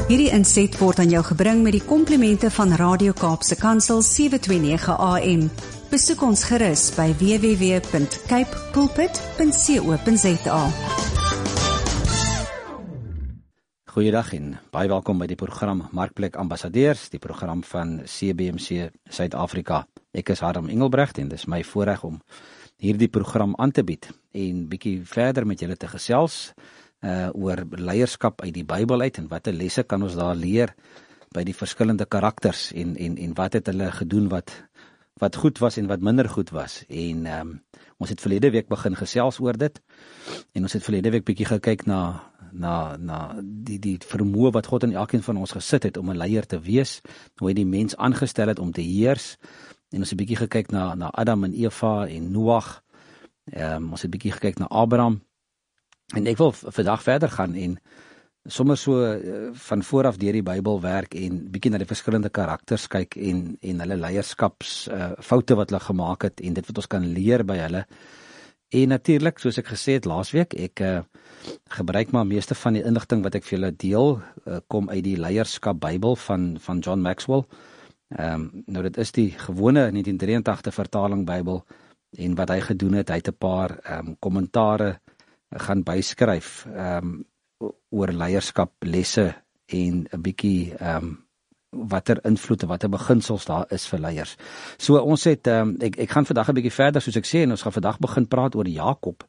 Hierdie inset word aan jou gebring met die komplimente van Radio Kaapse Kansel 729 AM. Besoek ons gerus by www.cape pulpit.co.za. Goeiedag en baie welkom by die program Markplek Ambassadeurs, die program van CBMC Suid-Afrika. Ek is Harm Engelbrecht en dis my voorreg om hierdie program aan te bied en bietjie verder met julle te gesels oor leierskap uit die Bybel uit en watter lesse kan ons daar leer by die verskillende karakters en wat het hulle gedoen wat goed was en wat minder goed was. En ons het verlede week begin gesels oor dit en ons het verlede week bietjie gekyk na die vermoë wat God in elkeen van ons gesit het om 'n leier te wees, hoe hy die mens aangestel het om te heers. En ons het bietjie gekyk na Adam en Eva en Noag. Ons het bietjie gekyk na Abraham. En ek wil vandag verder gaan en sommer so van vooraf deur die Bybel werk en bietjie na die verskillende karakters kyk en hulle leierskaps foute wat hulle gemaak het en dit wat ons kan leer by hulle. En natuurlik, soos ek gesê het laasweek, ek gebruik maar meeste van die inligting wat ek vir julle deel, kom uit die leierskap Bybel van John Maxwell. Nou dit is die gewone 1983 vertaling Bybel en wat hy gedoen het, hy het 'n paar kommentare gaan byskryf oor leierskap lesse en 'n bietjie watter invloed en watter beginsels daar is vir leiers. So ons het ek gaan vandag 'n bietjie verder soos ek sê en ons gaan vandag begin praat oor Jakob.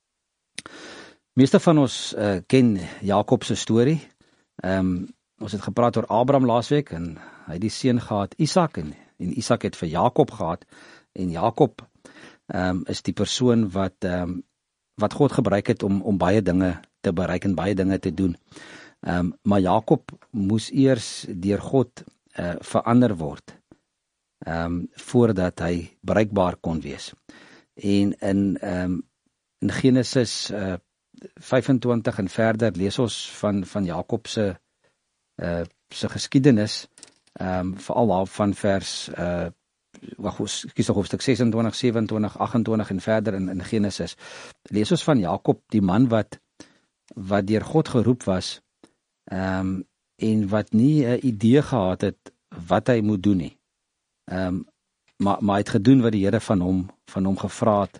Meeste van ons ken Jakob se storie. Ons het gepraat oor Abraham laasweek en hy het die seun gehad Isak en Isak het vir Jakob gehad en Jakob is die persoon wat God gebruik het om baie dinge te bereik en baie dinge te doen. Maar Jakob moes eers deur God verander word voordat hy bereikbaar kon wees. En in Genesis 25 en verder lees ons van Jakob se geskiedenis, veral daar van vers hoofstuk 26, 27, 28 en verder in Genesis. Lees ons van Jakob, die man wat deur God geroep was en wat nie 'n idee gehad het wat hy moet doen nie. Maar hy het gedoen wat die Here van hom gevra het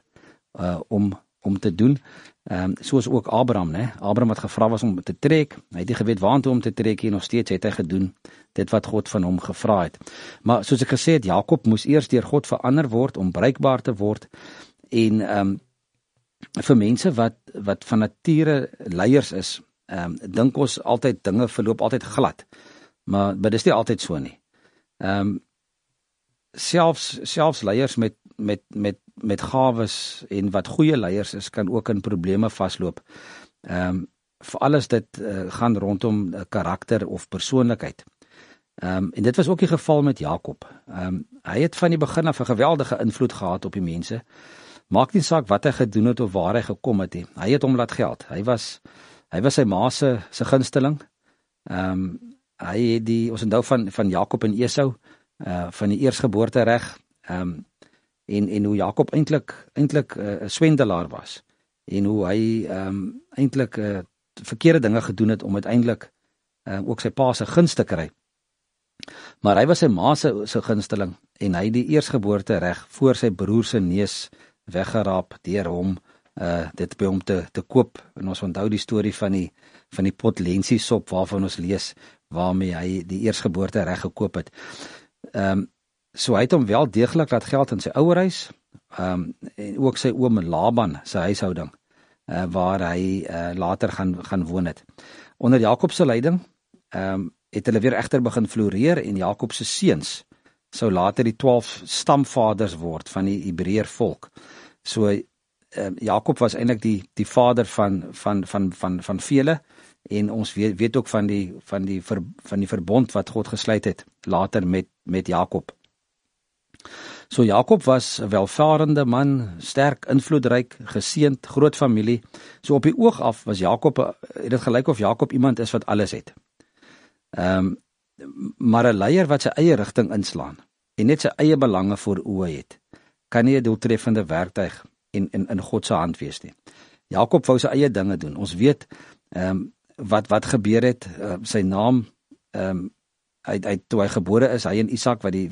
om te doen. Soos ook Abraham, né? Abraham wat gevra was om te trek, hy het nie geweet waartoe om te trek en nog steeds het hy gedoen dit wat God van hom gevra het. Maar soos ek gesê het, Jakob moes eers deur God verander word om bereikbaar te word en vir mense wat van nature leiers is, dink ons altyd dinge verloop altyd glad, maar dit is nie altyd so nie. Selfs leiers met gawes en wat goeie leiers is, kan ook in probleme vasloop. Veral as dit gaan rondom karakter of persoonlikheid. En dit was ook die geval met Jakob. Hy het van die begin af 'n geweldige invloed gehad op die mense. Maak nie saak wat hy gedoen het of waar hy gekom het nie. Hy het hom laat geld. Hy was sy ma se gunsteling. Hy het ons onthou van Jakob en Esau, van die eersgeboortereg, en hoe Jakob eintlik 'n swendelaar was en hoe hy eintlik verkeerde dinge gedoen het om uiteindelik ook sy pa se gunste te kry. Maar hy was sy ma se gunsteling en hy het die eersgeboortereg voor sy broer se neus weggeraap deur hom dit by hom te koop. En ons onthou die storie van die pot lensiesop waarvan ons lees waarmee hy die eersgeboortereg gekoop het. So hy het hom wel deeglik laat geld in sy ouerhuis, en ook sy oom Laban se huishouding, waar hy later gaan woon het. Onder Jakob se leiding het hulle weer egter begin floreer en Jakob se seuns sou later die 12 stamvaders word van die Hebreër volk. So Jakob was eintlik die vader van vele en ons weet ook van die verbond wat God gesluit het later met Jakob. So Jakob was 'n welvarende man, sterk, invloedryk, geseënd, groot familie. So op die oog af was Jakob, het dit gelyk of Jakob iemand is wat alles het. Maar 'n leier wat sy eie rigting inslaan en net sy eie belange voor oë het, kan nie 'n doeltreffende werktuig in God se hand wees nie. Jakob wou sy eie dinge doen. Ons weet wat gebeur het, sy naam toe hy gebore is, hy en Isak hy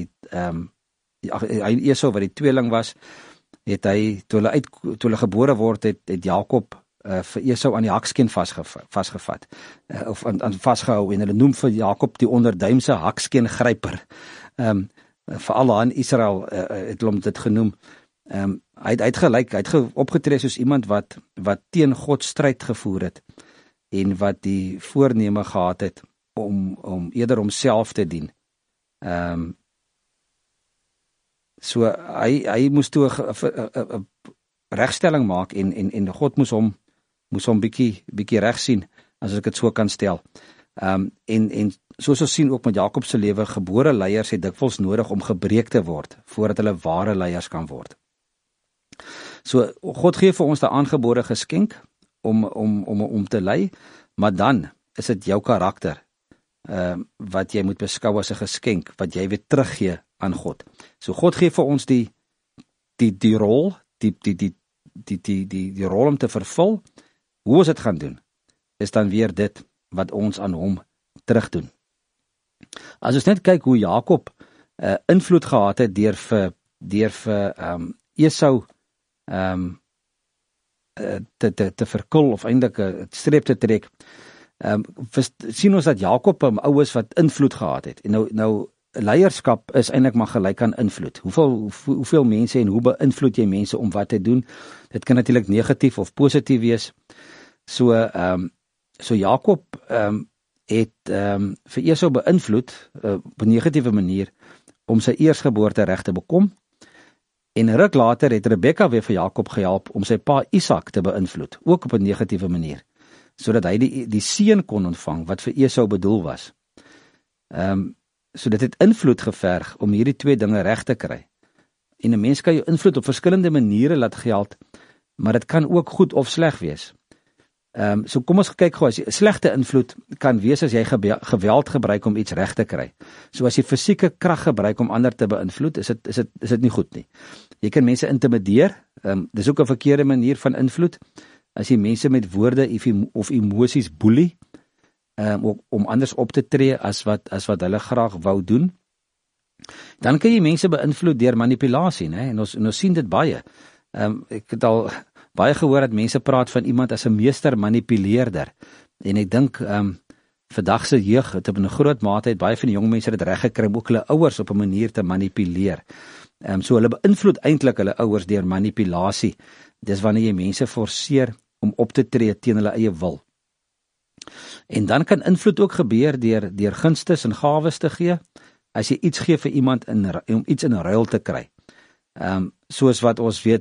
en Esau wat die tweeling was, het hy, toe hulle gebore word, het Jakob vir Esau aan die hakskeen vasgevat, of aan vasgehou, en hulle noem vir Jakob die onderduimse hakskeen-gryper. Veral aan Israel het hulle dit genoem. Hy het opgetree soos iemand wat teen God stryd gevoer het, en wat die voorneme gehad het om eerder homself te dien. So hy moes toe 'n regstelling maak, en God moes hom bietjie reg sien, as ek dit so kan stel. En soos ons sien ook met Jakob se lewe, gebore leiers het dikwels nodig om gebreek te word, voordat hulle ware leiers kan word. So, God gee vir ons die aangebore geskenk, om te lei, maar dan is dit jou karakter, wat jy moet beskou as 'n geskenk, wat jy weer teruggee aan God. So God gee vir ons die rol, die rol om te vervul. Hoe ons dit gaan doen, is dan weer dit wat ons aan hom terugdoen. As ons net kyk hoe Jakob invloed gehad het deur vir Esau te verkil, of eintlik 'n streep te trek, sien ons dat Jakob ouers wat invloed gehad het. En nou leierskap is eintlik maar gelyk aan invloed. Hoeveel mense en hoe beïnvloed jy mense om wat te doen? Dit kan natuurlik negatief of positief wees. So Jakob het vir Esau beïnvloed op 'n negatiewe manier om sy eersgeboorte reg te bekom. En ruk later het Rebekka weer vir Jakob gehelp om sy pa Isak te beïnvloed, ook op 'n negatiewe manier, sodat hy die seun kon ontvang wat vir Esau bedoel was. So dit het invloed geverg om hierdie twee dinge reg te kry. En 'n mens kan jou invloed op verskillende maniere laat geld, maar dit kan ook goed of sleg wees. So kom ons kyk gou, as jy 'n slegte invloed kan wees as jy geweld gebruik om iets reg te kry. So as jy fisieke krag gebruik om ander te beïnvloed, is dit nie goed nie. Jy kan mense intimideer, dis ook 'n verkeerde manier van invloed. As jy mense met woorde of emosies boelie, om anders op te tree as wat hulle graag wou doen, dan kan jy mense beïnvloed deur manipulasie, né? En ons sien dit baie. Ek het al baie gehoor dat mense praat van iemand as 'n meester manipuleerder, en ek dink vandag se jeug het op 'n groot mate baie van die jong mense dit reg gekry om ook hulle ouers op 'n manier te manipuleer. So hulle beïnvloed eintlik hulle ouers deur manipulasie. Dis wanneer jy mense forceer om op te tree teen hulle eie wil. En dan kan invloed ook gebeur deur gunstes en gawes te gee, as jy iets gee vir iemand om iets in ruil te kry. Soos wat ons weet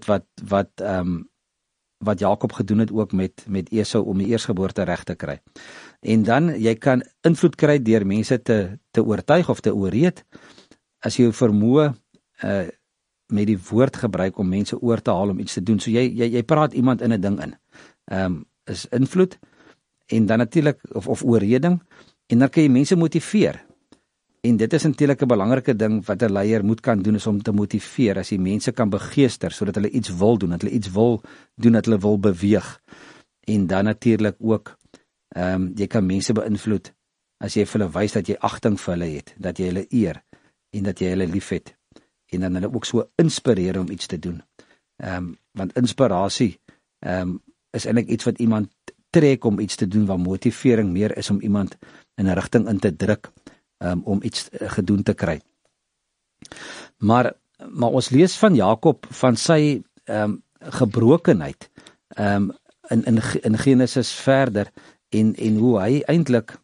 wat Jakob gedoen het ook met Esau om die eersgeboorte reg te kry. En dan, jy kan invloed kry deur mense te oortuig of te ooreed, as jy vermoë met die woord gebruik om mense oor te haal om iets te doen. So jy praat iemand in 'n ding in. Is invloed, en dan natuurlik, of oorreding, en dan kan jy mense motiveer. En dit is natuurlik 'n belangrike ding wat 'n leier moet kan doen, is om te motiveer, as jy mense kan begeester, sodat hulle iets wil doen, dat hulle iets wil doen, dat hulle wil beweeg. En dan natuurlik ook, jy kan mense beïnvloed, as jy vir hulle wys dat jy agting vir hulle het, dat jy hulle eer, en dat jy hulle liefhet, en dan hulle ook so inspireer om iets te doen. Want inspirasie is eintlik iets wat iemand trek om iets te doen, waar motivering meer is om iemand in 'n rigting in te druk, om iets gedoen te kry. Maar ons lees van Jakob, van sy gebrokenheid in Genesis verder, en hoe hy eintlik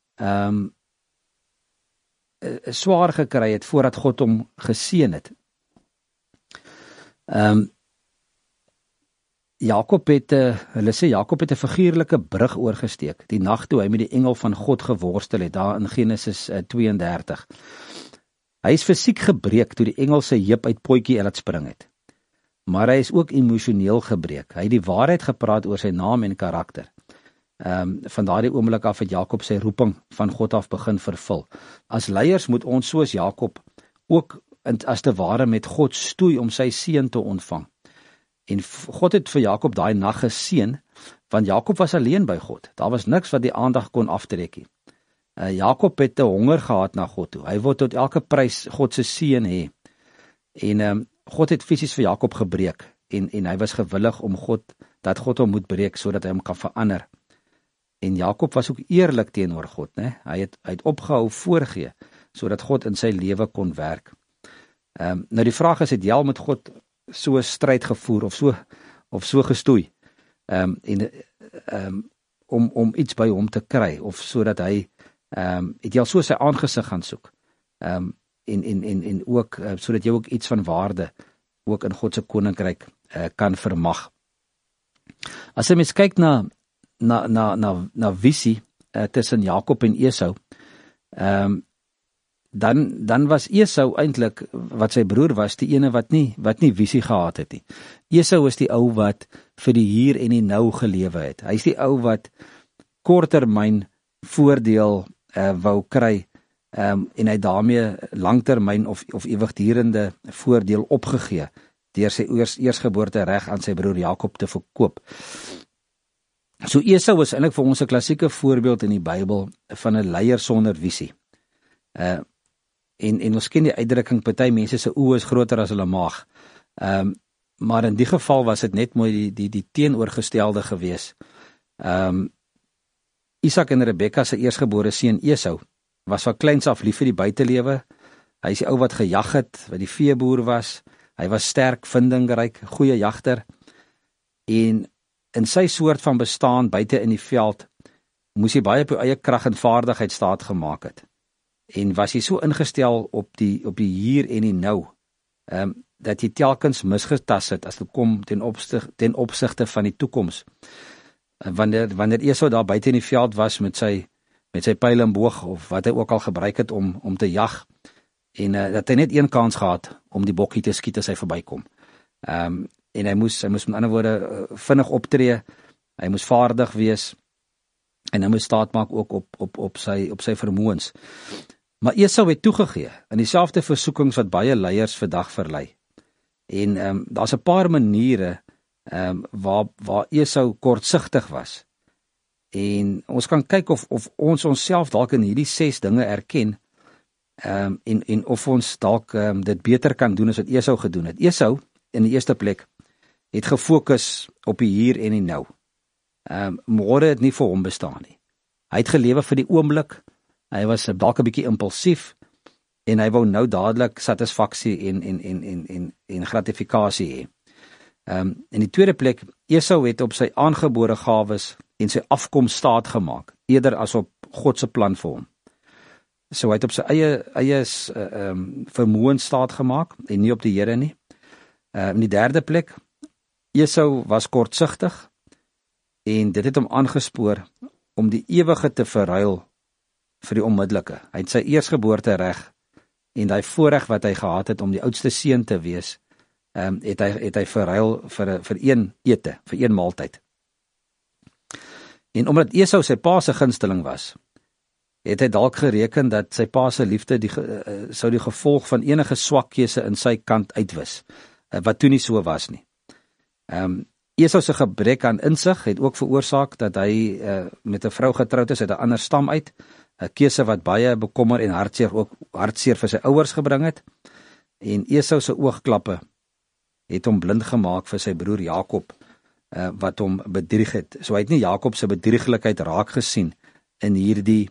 swaar gekry het voordat God hom geseën het. Hulle sê Jakob het 'n figuurlike brug oorgesteek, die nag toe hy met die engel van God geworstel het, daar in Genesis 32. Hy is fisiek gebreek toe die engel sy heup uit potjie laat spring het. Maar hy is ook emosioneel gebreek. Hy het die waarheid gepraat oor sy naam en karakter. Van daardie oomblik af het Jakob sy roeping van God af begin vervul. As leiers moet ons soos Jakob ook as te ware met God stoei om sy seën te ontvang. En God het vir Jakob daai nag geseën, want Jakob was alleen by God. Daar was niks wat die aandag kon aftrek nie. Jakob het 'n honger gehad na God toe. Hy wou tot elke prys God se seën hê. En God het fisies vir Jakob gebreek en hy was gewillig om dat God hom moet breek sodat hy hom kan verander. En Jakob was ook eerlik teenoor God, né? Hy het opgehou voorgee sodat God in sy lewe kon werk. Nou die vraag is, het jy al met God so 'n stryd gevoer of so gestoei om iets by hom te kry of sodat hy het jy al so sy aangesig gaan soek en ook sodat jy ook iets van waarde ook in God se koninkryk kan vermag. As jy mens kyk na visie tussen Jakob en Esau, dan was Esau eintlik, wat sy broer was, die ene wat nie visie gehad het nie. Esau is die ou wat vir die hier en die nou gelewe het. Hy is die ou wat korttermyn voordeel wou kry, en hy daarmee langtermyn of ewigdurende voordeel opgegee deur sy eersgeboorte reg aan sy broer Jakob te verkoop. So Esau is eintlik vir ons 'n klassieke voorbeeld in die Bybel van 'n leier sonder visie. En ons ken die uitdrukking, party mense se oë is groter as hulle maag. Maar in die geval was dit net mooi die teenoorgestelde gewees. Isak en Rebekka se eersgebore seun Esau was van kleins af lief vir die buitelewe. Hy is die ou wat gejag het, wat die veeboer was. Hy was sterk, vindingryk, goeie jagter. En in sy soort van bestaan buite in die veld moes hy baie op sy eie krag en vaardigheid staat gemaak het. En was hy so ingestel op die hier en die nou, dat hy telkens misgetas het as dit kom ten opsigte van die toekoms. Wanneer Esau daar buite in die veld was met sy pyl en boog of wat hy ook al gebruik het om te jag, en dat hy net een kans gehad om die bokkie te skiet as hy verbykom. En hy moes met ander woorde vinnig optree, hy moes vaardig wees en hy moes staat maak ook op sy vermoëns. Maar Esau het toegegee in dieselfde versoekings wat baie leiers vandag verlei. En daar's 'n paar maniere waar Esau kortsigtig was. En ons kan kyk of ons onsself dalk in hierdie 6 dinge erken, en of ons dalk dit beter kan doen as wat Esau gedoen het. Esau, in die eerste plek, het gefokus op die hier en die nou. Môre het nie vir hom bestaan nie. Hy het gelewe vir die oomblik, hy was dalk 'n bietjie impulsief, en hy wou nou dadelik satisfaksie en gratifikasie hê. In die tweede plek, Esau het op sy aangebore gawes en sy afkoms staat gemaak, eerder as op God se plan vir hom. So hy het op sy eie vermoëns staat gemaak, en nie op die Here nie. In die derde plek, Esau was kortsigtig, en dit het hom aangespoor om die ewige te verruil vir die onmiddellike. Hy het sy eersgeboorte reg, en daai voorreg wat hy gehad het om die oudste seun te wees, het hy verruil vir een ete, vir een maaltyd. En omdat Esau sy pa se gunsteling was, het hy dalk gereken dat sy pa se liefde sou die gevolg van enige swakkeuse in sy kant uitwis, wat toe nie so was nie. Esau se gebrek aan insig het ook veroorsaak dat hy met 'n vrou getroud is uit 'n ander stam uit, 'n keuse wat baie bekommer en hartseer vir sy ouers gebring het. En Esau se oogklappe het hom blind gemaak vir sy broer Jakob, wat hom bedrieg het. So hy het nie Jakob se bedrieglikheid raak gesien in hierdie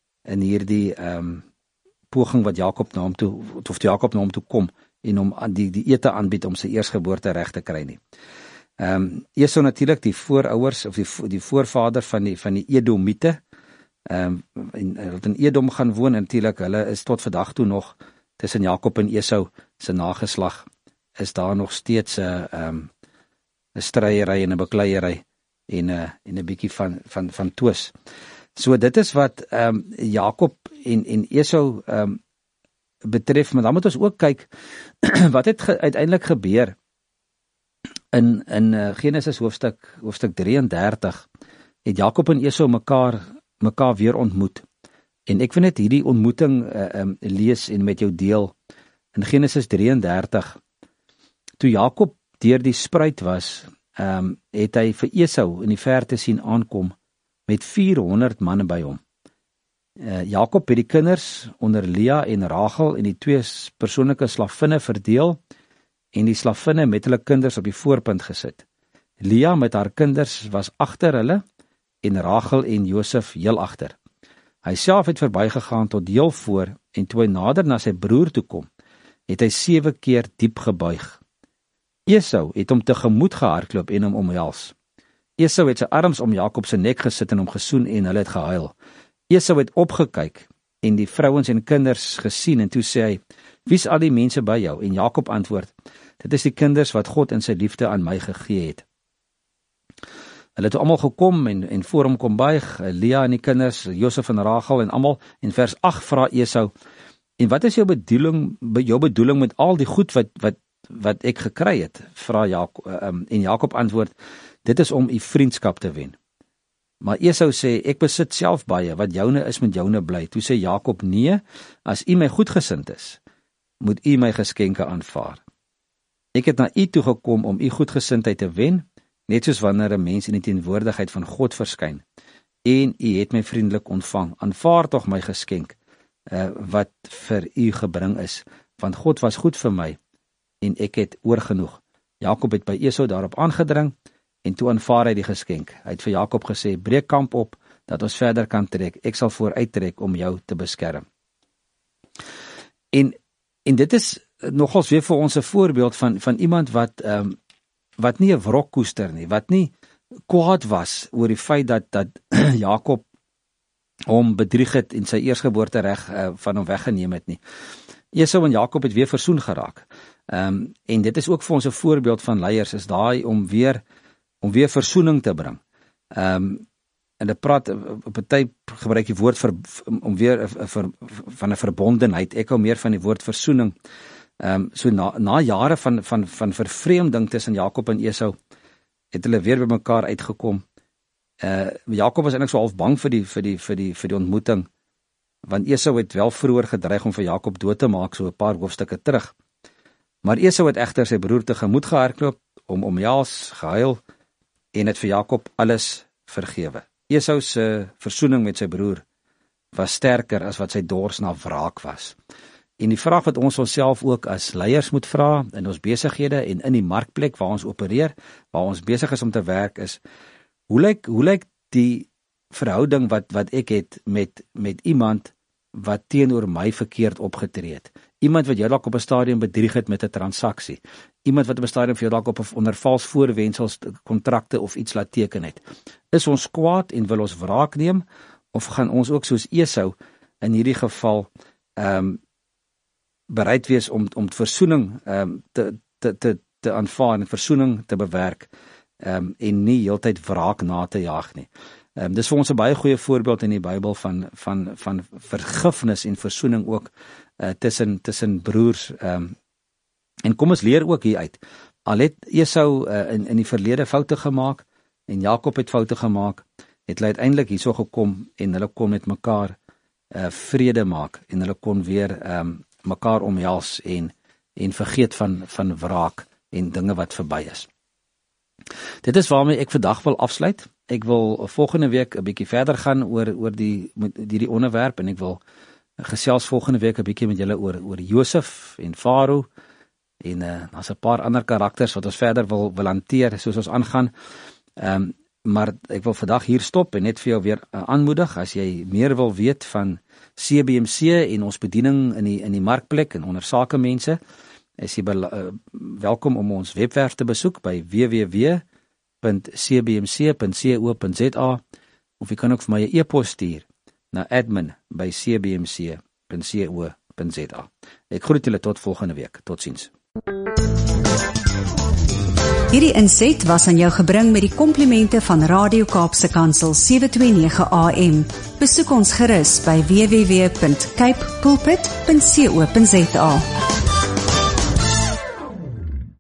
poging wat Jakob na hom toe kom en hom die ete aanbied om sy eersgeboorte reg te kry nie. Esau natuurlik die voorouers of die voorvader van die Edomite, en hulle het in Edom gaan woon, en natuurlik hulle is tot vandag toe nog tussen Jakob en Esau se nageslag is daar nog steeds 'n stryery en 'n bekleierery en 'n bietjie van twis. So dit is wat Jakob en Esau betref, maar dan moet ons ook kyk wat het uiteindelik gebeur in Genesis hoofstuk 33, het Jakob en Esau mekaar weer ontmoet. En ek wil net hierdie ontmoeting lees en met jou deel. In Genesis 33, toe Jakob deur die spruit was, het hy vir Esau in die verte sien aankom met 400 manne by hom. Jakob het die kinders onder Lea en Rachel en die 2 persoonlike slavinne verdeel en die slavinne met hulle kinders op die voorpunt gesit. Lea met haar kinders was agter hulle en Rachel en Josef heel agter. Hy self het verbygegaan tot heel voor en toe hy nader na sy broer toe kom, het hy 7 keer diep gebuig. Esau het hom tegemoet gehardloop en hom omhels. Esau het sy arms om Jakob se nek gesit en hom gesoen en hulle het gehuil. Esau het opgekyk en die vrouens en kinders gesien en toe sê hy, wie's al die mense by jou? En Jakob antwoord, dit is die kinders wat God in sy liefde aan my gegee het. Hulle het almal gekom en voor hom kom buig, Lea en die kinders, Josef en Rachel en almal, en vers 8 vra Esau, en wat is jou bedoeling met al die goed wat ek gekry het? Vra Jakob, en Jakob antwoord, dit is om u vriendskap te wen. Maar Esau sê, ek besit self baie, wat joune is met joune bly. Toe sê Jakob, nee, as u my goedgesind is, moet u my geskenke aanvaar. Ek het na u toe gekom om u goedgesindheid te wen, net soos wanneer 'n mens in die teenwoordigheid van God verskyn, en u het my vriendelik ontvang. Aanvaar tog my geskenk, wat vir u gebring is, want God was goed vir my, en ek het oorgenoeg. Jakob het by Esau daarop aangedring, en toe aanvaar hy die geskenk. Hy het vir Jakob gesê, breek kamp op, dat ons verder kan trek. Ek sal vooruit trek om jou te beskerm. En dit is nogals weer vir ons 'n voorbeeld van iemand wat nie 'n wrok koester nie, wat nie kwaad was oor die feit dat Jakob hom bedrieg het en sy eersgeboortereg van hom weggeneem het nie. Esau en Jakob het weer versoen geraak. En dit is ook vir ons 'n voorbeeld van leiers, is daai om weer versoening te bring. En dit praat, party gebruik die woord om weer van 'n verbondenheid. Ek hou meer van die woord versoening. So na jare van vervreemding tussen Jakob en Esau, het hulle weer by mekaar uitgekom. Jakob was eintlik so half bang vir die ontmoeting, want Esau het wel vroeër gedreig om vir Jakob dood te maak, so 'n paar hoofstukke terug. Maar Esau het egter sy broer tegemoet gehardloop, hom omhels, gehuil, en het vir Jakob alles vergewe. Esau se versoening met sy broer was sterker as wat sy dors na wraak was. En die vraag wat ons onsself ook as leiers moet vra in ons besighede en in die markplek waar ons opereer, waar ons besig is om te werk, is hoe lyk die verhouding wat ek het met iemand wat teenoor my verkeerd opgetree het. Iemand wat jou dalk op 'n stadium bedrieg het met 'n transaksie. Iemand wat op 'n stadium vir jou dalk onder vals voorwendsels kontrakte of iets laat teken het. Is ons kwaad en wil ons wraak neem, of gaan ons ook soos Esau in hierdie geval bereid wees om versoening te aanvaar en versoening te bewerk en nie heeltyd wraak na te jaag nie. Dis vir ons 'n baie goeie voorbeeld in die Bybel van vergifnis en versoening ook tussen broers. En kom ons leer ook hier uit. Al het Esau in die verlede foute gemaak en Jakob het foute gemaak, het hulle uiteindelik hierso gekom en hulle kon met mekaar vrede maak en hulle kon weer mekaar omhels en vergeet van wraak en dinge wat verby is. Dit is waarmee ek vandag wil afsluit. Ek wil volgende week 'n bietjie verder gaan oor die onderwerp, en ek wil gesels volgende week 'n bietjie met julle oor Josef en Farao, en daar's 'n paar ander karakters wat ons verder wil hanteer soos ons aangaan. Maar ek wil vandag hier stop en net vir jou weer aanmoedig, as jy meer wil weet van CBMC en ons bediening in die markplek en onder sakemense, is jy welkom om ons webwerf te besoek by www.cbmc.co.za, of jy kan ook vir my 'n e-pos stuur na admin@cbmc.co.za. Ek groet julle tot volgende week. Totsiens. Hierdie inset was aan jou gebring met die komplimente van Radio Kaapse Kansel 729 AM. Besoek ons gerus by www.cape pulpit.co.za.